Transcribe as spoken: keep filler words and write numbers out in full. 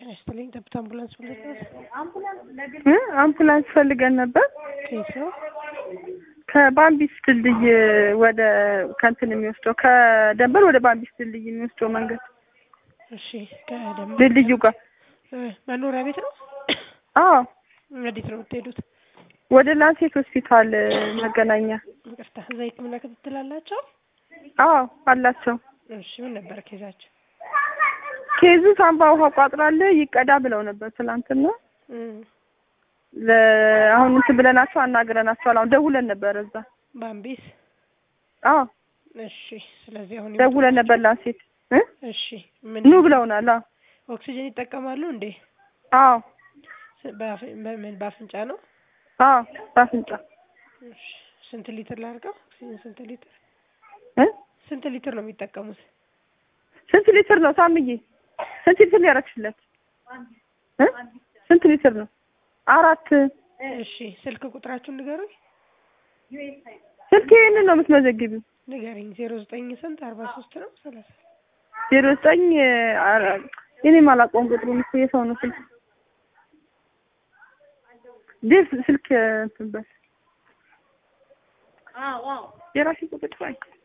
እስተለኝ ተብታ አምቡላንስ ብለሽ እ አምቡላንስ ፈልገን ነበር ከየት ከባምቢስ ድልድይ ወደ ከንትን የሚወስደው ከደንበር ወደ ባምቢስ ድልድይ የሚወስደው መንገድ እሺ ከደንበር ድልድዩ ጋር መኖሪያ ቤት ነው አዎ ወዴት ነው የምትሄዱት ወደ ላንሴት ሆስፒታል መገናኛ ይቅርታ ዘይት ምን ከተላላችሁ አዎ አላቸው እሺ ምን ነበር ከዛች ኬዙ ሳምባ ውሃ ቋጥራለ ይቀዳ ብለው ነበር ትላንትና ለ አሁን እንትን ብለናቸው አናግረናቸው አሁን ደውለን ነበር እዛ ባምቢስ አዎ እሺ ስለዚህ አሁን ደውለን ነበር ላንሴት እ እሺ ምን ኑ ብለውናል አዎ ኦክሲጅን ይጠቀማሉ እንዴ አዎ በምን ባፍንጫ ነው አዎ ባፍንጫ እሺ ስንት ሊትር ላድርገው ኦክሲጅን ስንት ሊትር እ ስንት ሊትር ነው የሚጠቀሙት ስንት ሊትር ነው ሳምዬ ስንት ሊትር ያረክሽለት እ ስንት ሊትር ነው አራት እሺ ስልክ ቁጥራችሁን ንገሩኝ ስልኬን ነው የምትመዘግቢው ንገሪኝ ዜሮ ዘጠኝ ስንት አርባ ሶስት ነው ሰላሳ ዜሮ ዘጠኝ እኔ ማላቆም ቁጥሩን እኮ የሰው ነው ስልክ ዴፍ ስልክ እንትን በል አዎ አዎ የራሴ ቁጥር